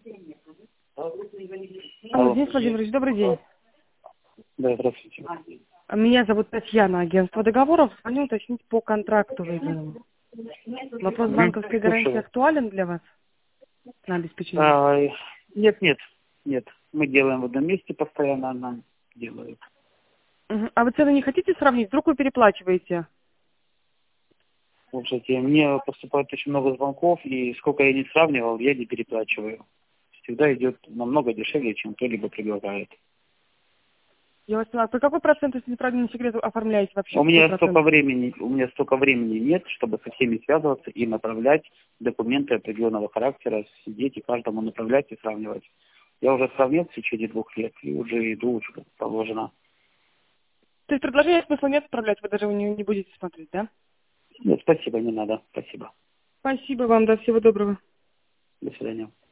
Алло, Денис Владимирович, добрый день. Да, здравствуйте. Меня зовут Татьяна, агентство договоров. Звоню уточнить по контракту выданному. Вопрос банковской гарантии Слушаю. актуален для вас на обеспечение? Нет, нет, нет. Мы делаем в одном месте постоянно, нам делают. А вы цены не хотите сравнить? Вдруг вы переплачиваете? Слушайте, мне поступает очень много звонков, и сколько я не сравнивал, я не переплачиваю. Всегда идет намного дешевле, чем кто-либо предлагает. Я вас поняла. По какой процент, если неправильно не секрет, оформляете вообще? У Какой меня процент? столько времени нет, чтобы со всеми связываться и направлять документы определенного характера, сидеть и каждому направлять и сравнивать. Я уже сравнил в течение 2 лет и уже иду уже как положено. То есть предложение смысла нет отправлять, вы даже не будете смотреть, да? Нет, спасибо, не надо. Спасибо. Спасибо вам, да, всего доброго. До свидания.